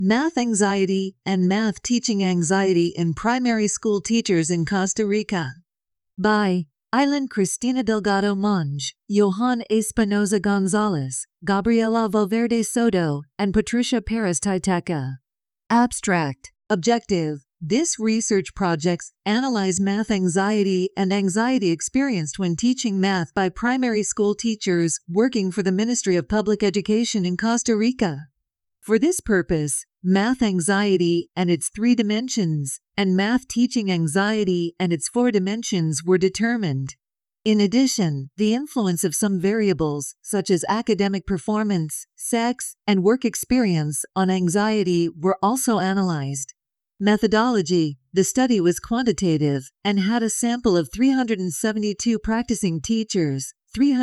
Math Anxiety and Math Teaching Anxiety in Primary School Teachers in Costa Rica. By Aileen Cristina Delgado Monge, Johan Espinoza Gonzalez, Gabriela Valverde Soto, and Patricia Perez Titeca. Abstract. Objective. This research projects analyze math anxiety and anxiety experienced when teaching math by primary school teachers working for the Ministry of Public Education in Costa Rica. For this purpose, math anxiety and its 3 dimensions, and math teaching anxiety and its 4 dimensions were determined. In addition, the influence of some variables, such as academic performance, sex, and work experience, on anxiety were also analyzed. Methodology. The study was quantitative and had a sample of 372 practicing teachers,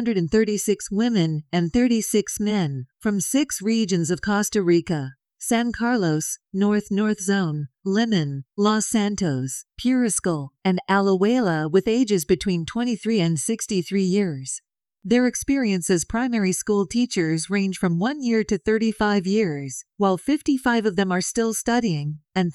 336 women and 36 men, from 6 regions of Costa Rica: San Carlos, North Zone, Limon, Los Santos, Puriscal, and Alajuela, with ages between 23 and 63 years. Their experience as primary school teachers range from 1 year to 35 years, while 55 of them are still studying, and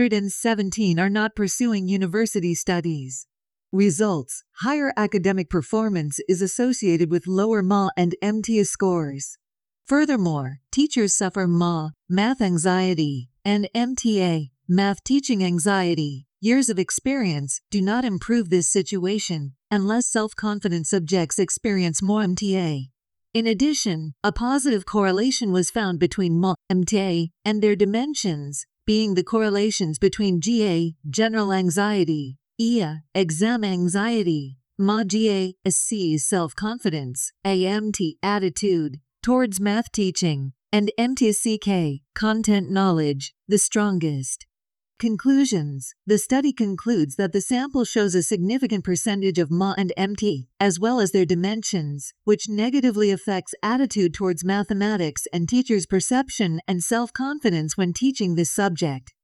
317 are not pursuing university studies. Results. Higher academic performance is associated with lower MA and MTA scores. Furthermore, teachers suffer MA, math anxiety, and MTA, math teaching anxiety. Years of experience do not improve this situation, and less self-confident subjects experience more MTA. In addition, a positive correlation was found between MA, MTA, and their dimensions, being the correlations between GA, general anxiety, EA, exam anxiety, MA-GA, SC, self-confidence, AMT, attitude, towards math teaching, and MTCK, content knowledge, the strongest. Conclusions. The study concludes that the sample shows a significant percentage of MA and MT, as well as their dimensions, which negatively affects attitude towards mathematics and teachers' perception and self-confidence when teaching this subject.